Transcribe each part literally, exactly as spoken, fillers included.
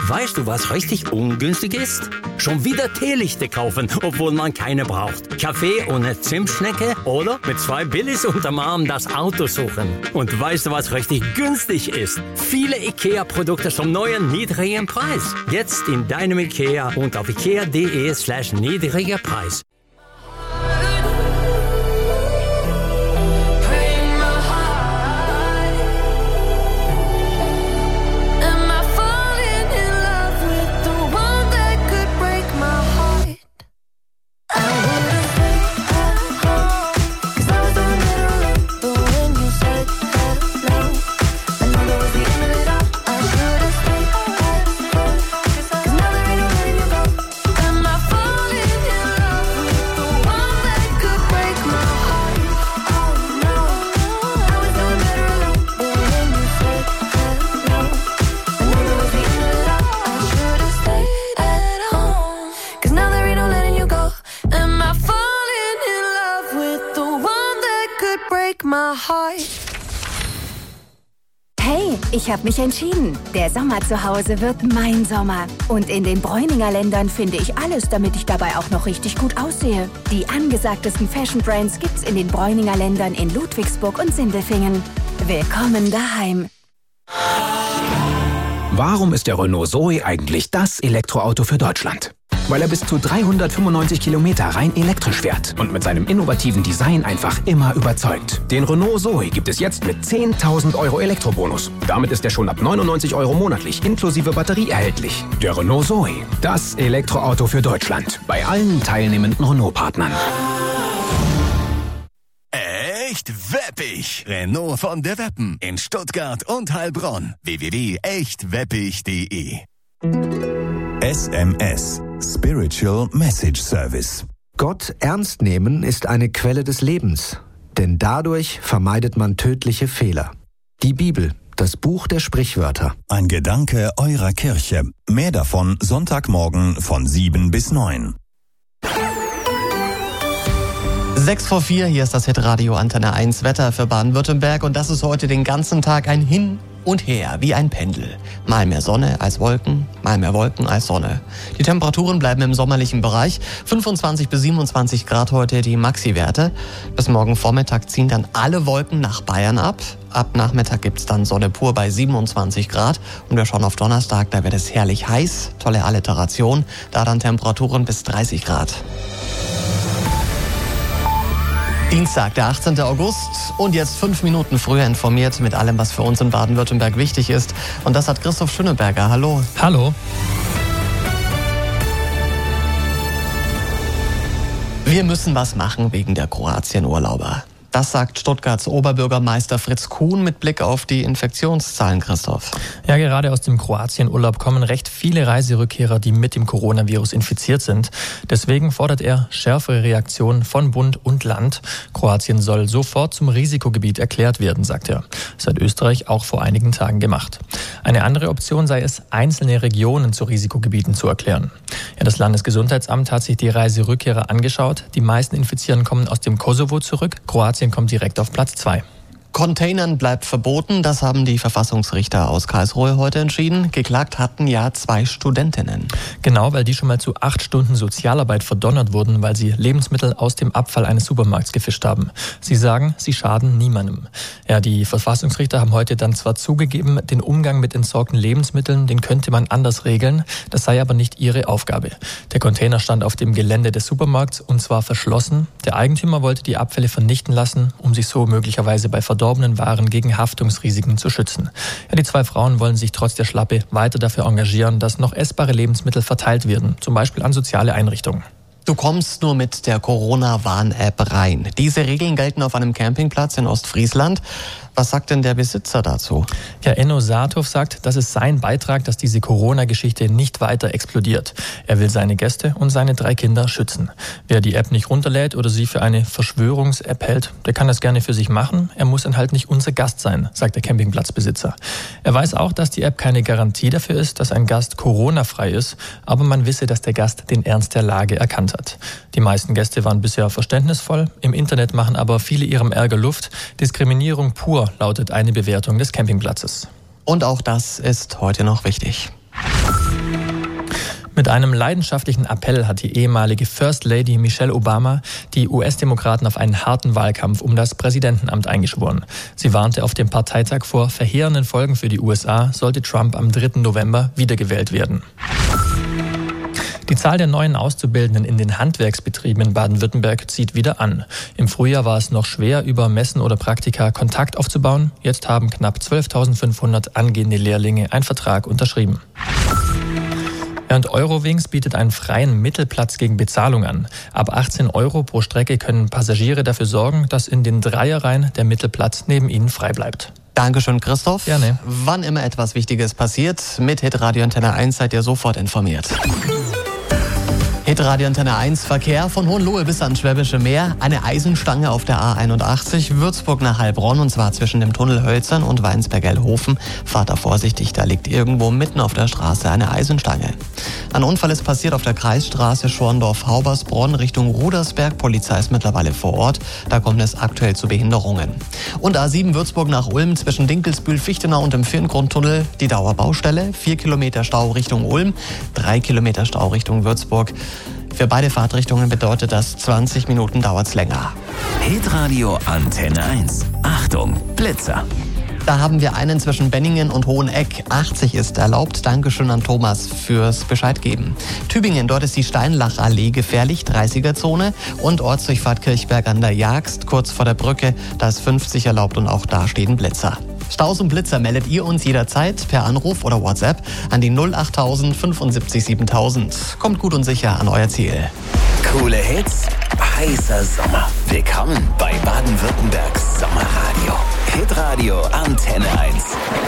Weißt du, was richtig ungünstig ist? Schon wieder Teelichte kaufen, obwohl man keine braucht. Kaffee ohne Zimtschnecke oder mit zwei Billis unterm Arm das Auto suchen. Und weißt du, was richtig günstig ist? Viele IKEA-Produkte zum neuen niedrigen Preis. Jetzt in deinem IKEA und auf ikea.de slash niedriger Preis. Hey, ich habe mich entschieden. Der Sommer zu Hause wird mein Sommer. Und in den Bräuninger Ländern finde ich alles, damit ich dabei auch noch richtig gut aussehe. Die angesagtesten Fashion Brands gibt's in den Bräuninger Ländern in Ludwigsburg und Sindelfingen. Willkommen daheim. Warum ist der Renault Zoe eigentlich das Elektroauto für Deutschland? Weil er bis zu dreihundertfünfundneunzig Kilometer rein elektrisch fährt und mit seinem innovativen Design einfach immer überzeugt. Den Renault Zoe gibt es jetzt mit zehntausend Euro Elektrobonus. Damit ist er schon ab neunundneunzig Euro monatlich inklusive Batterie erhältlich. Der Renault Zoe, das Elektroauto für Deutschland. Bei allen teilnehmenden Renault-Partnern. Echt weppig! Renault von der Weppen in Stuttgart und Heilbronn. w w w punkt echt weppig punkt de S M S Spiritual Message Service. Gott ernst nehmen ist eine Quelle des Lebens, denn dadurch vermeidet man tödliche Fehler. Die Bibel, das Buch der Sprichwörter. Ein Gedanke eurer Kirche. Mehr davon Sonntagmorgen von sieben bis neun. Sechs vor vier, hier ist das Hitradio Antenne eins Wetter für Baden-Württemberg und das ist heute den ganzen Tag ein Hin und Her, wie ein Pendel. Mal mehr Sonne als Wolken, mal mehr Wolken als Sonne. Die Temperaturen bleiben im sommerlichen Bereich, fünfundzwanzig bis siebenundzwanzig Grad heute die Maxi-Werte. Bis morgen Vormittag ziehen dann alle Wolken nach Bayern ab. Ab Nachmittag gibt's dann Sonne pur bei siebenundzwanzig Grad und wir schauen auf Donnerstag, da wird es herrlich heiß, tolle Alliteration, da dann Temperaturen bis dreißig Grad. Dienstag, der achtzehnten August und jetzt fünf Minuten früher informiert mit allem, was für uns in Baden-Württemberg wichtig ist. Und das hat Christoph Schöneberger. Hallo. Hallo. Wir müssen was machen wegen der Kroatien-Urlauber. Das sagt Stuttgarts Oberbürgermeister Fritz Kuhn mit Blick auf die Infektionszahlen, Christoph. Ja, gerade aus dem Kroatien-Urlaub kommen recht viele Reiserückkehrer, die mit dem Coronavirus infiziert sind. Deswegen fordert er schärfere Reaktionen von Bund und Land. Kroatien soll sofort zum Risikogebiet erklärt werden, sagt er. Das hat Österreich auch vor einigen Tagen gemacht. Eine andere Option sei es, einzelne Regionen zu Risikogebieten zu erklären. Ja, das Landesgesundheitsamt hat sich die Reiserückkehrer angeschaut. Die meisten Infizierten kommen aus dem Kosovo zurück. Kroatien kommt direkt auf Platz zwei. Containern bleibt verboten, das haben die Verfassungsrichter aus Karlsruhe heute entschieden. Geklagt hatten ja zwei Studentinnen. Genau, weil die schon mal zu acht Stunden Sozialarbeit verdonnert wurden, weil sie Lebensmittel aus dem Abfall eines Supermarkts gefischt haben. Sie sagen, sie schaden niemandem. Ja, die Verfassungsrichter haben heute dann zwar zugegeben, den Umgang mit entsorgten Lebensmitteln, den könnte man anders regeln, das sei aber nicht ihre Aufgabe. Der Container stand auf dem Gelände des Supermarkts und zwar verschlossen. Der Eigentümer wollte die Abfälle vernichten lassen, um sich so möglicherweise bei verdorbenen Waren gegen Haftungsrisiken zu schützen. Ja, die zwei Frauen wollen sich trotz der Schlappe weiter dafür engagieren, dass noch essbare Lebensmittel verteilt werden, zum Beispiel an soziale Einrichtungen. Du kommst nur mit der Corona-Warn-App rein. Diese Regeln gelten auf einem Campingplatz in Ostfriesland. Was sagt denn der Besitzer dazu? Ja, Enno Saathoff sagt, das ist sein Beitrag, dass diese Corona-Geschichte nicht weiter explodiert. Er will seine Gäste und seine drei Kinder schützen. Wer die App nicht runterlädt oder sie für eine Verschwörungs-App hält, der kann das gerne für sich machen. Er muss dann halt nicht unser Gast sein, sagt der Campingplatzbesitzer. Er weiß auch, dass die App keine Garantie dafür ist, dass ein Gast Corona-frei ist, aber man wisse, dass der Gast den Ernst der Lage erkannt hat. Die meisten Gäste waren bisher verständnisvoll. Im Internet machen aber viele ihrem Ärger Luft. Diskriminierung pur lautet eine Bewertung des Campingplatzes. Und auch das ist heute noch wichtig. Mit einem leidenschaftlichen Appell hat die ehemalige First Lady Michelle Obama die U S-Demokraten auf einen harten Wahlkampf um das Präsidentenamt eingeschworen. Sie warnte auf dem Parteitag vor verheerenden Folgen für die U S A, sollte Trump am dritten November wiedergewählt werden. Die Zahl der neuen Auszubildenden in den Handwerksbetrieben in Baden-Württemberg zieht wieder an. Im Frühjahr war es noch schwer, über Messen oder Praktika Kontakt aufzubauen. Jetzt haben knapp zwölftausendfünfhundert angehende Lehrlinge einen Vertrag unterschrieben. Und Eurowings bietet einen freien Mittelplatz gegen Bezahlung an. Ab achtzehn Euro pro Strecke können Passagiere dafür sorgen, dass in den Dreierreihen der Mittelplatz neben ihnen frei bleibt. Dankeschön, Christoph. Gerne. Wann immer etwas Wichtiges passiert, mit Hitradio Antenne eins seid ihr sofort informiert. Hitradio Antenne eins, Verkehr von Hohenlohe bis ans Schwäbische Meer. Eine Eisenstange auf der A einundachtzig, Würzburg nach Heilbronn, und zwar zwischen dem Tunnel Hölzern und Weinsberg-Elhofen. Fahrt da vorsichtig, da liegt irgendwo mitten auf der Straße eine Eisenstange. Ein Unfall ist passiert auf der Kreisstraße Schorndorf-Haubersbronn Richtung Rudersberg. Polizei ist mittlerweile vor Ort. Da kommt es aktuell zu Behinderungen. Und A sieben Würzburg nach Ulm zwischen Dinkelsbühl, Fichtenau und dem Firngrundtunnel. Die Dauerbaustelle. Vier Kilometer Stau Richtung Ulm, drei Kilometer Stau Richtung Würzburg. Für beide Fahrtrichtungen bedeutet das zwanzig Minuten dauert's länger. Hitradio Antenne eins. Achtung, Blitzer. Da haben wir einen zwischen Benningen und Hoheneck. achtzig ist erlaubt. Dankeschön an Thomas fürs Bescheid geben. Tübingen, dort ist die Steinlachallee gefährlich, dreißiger-Zone. Und Ortsdurchfahrt Kirchberg an der Jagst, kurz vor der Brücke. Da ist fünfzig erlaubt und auch da steht ein Blitzer. Staus und Blitzer meldet ihr uns jederzeit per Anruf oder WhatsApp an die null achttausend fünfundsiebzig siebentausend. Kommt gut und sicher an euer Ziel. Coole Hits, heißer Sommer. Willkommen bei Baden-Württembergs Sommerradio. Hitradio Antenne eins.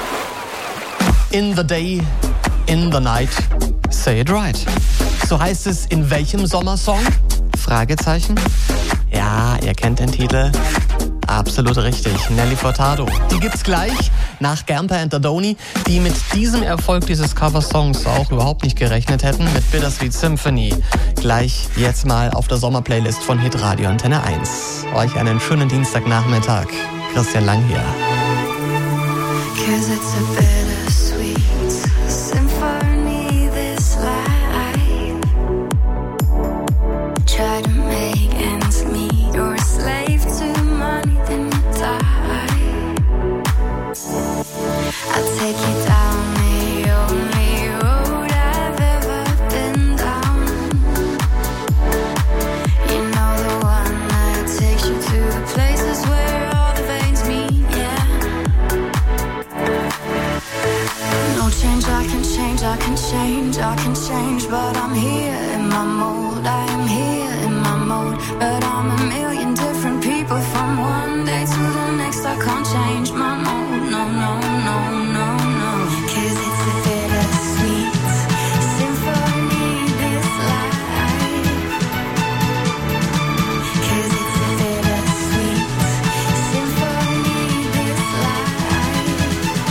In the day, in the night, say it right. So heißt es in welchem Sommersong? Fragezeichen. Ja, ihr kennt den Titel. Absolut richtig, Nelly Furtado. Die gibt's gleich nach Gamper and Dodoni, die mit diesem Erfolg dieses Coversongs auch überhaupt nicht gerechnet hätten, mit Bittersweet Symphony. Gleich jetzt mal auf der Sommerplaylist von Hitradio Antenne eins. Euch einen schönen Dienstagnachmittag. Christian Lang hier. Cause it's a bittersweet symphony, this life. Try to make ends meet, you're a slave to money, then you die. I'll take you down the only road I've ever been down. You know, the one that takes you to the places where all the veins meet, yeah. No change, I can change, I can change, I can change, but I'm here in my mode, I am here in my mode, but I'm a million different people from one day to the next. I can't change my mode, no, no, no, no, no. Cause it's a bittersweet symphony, this life. Cause it's a bittersweet symphony, this life.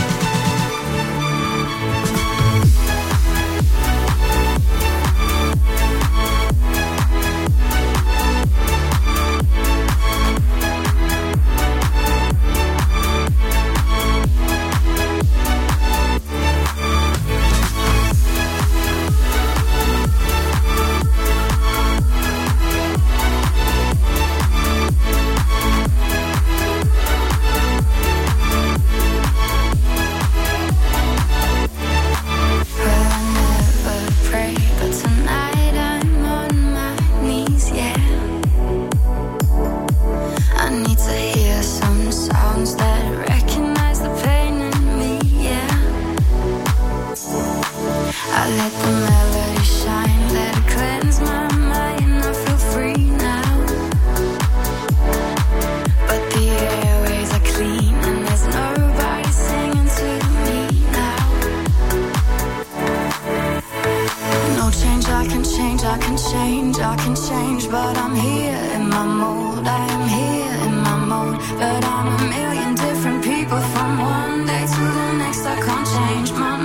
I can change, I can change, but I'm here in my mode, I am here in my mode, but I'm a million different people from one day to the next. I can't change my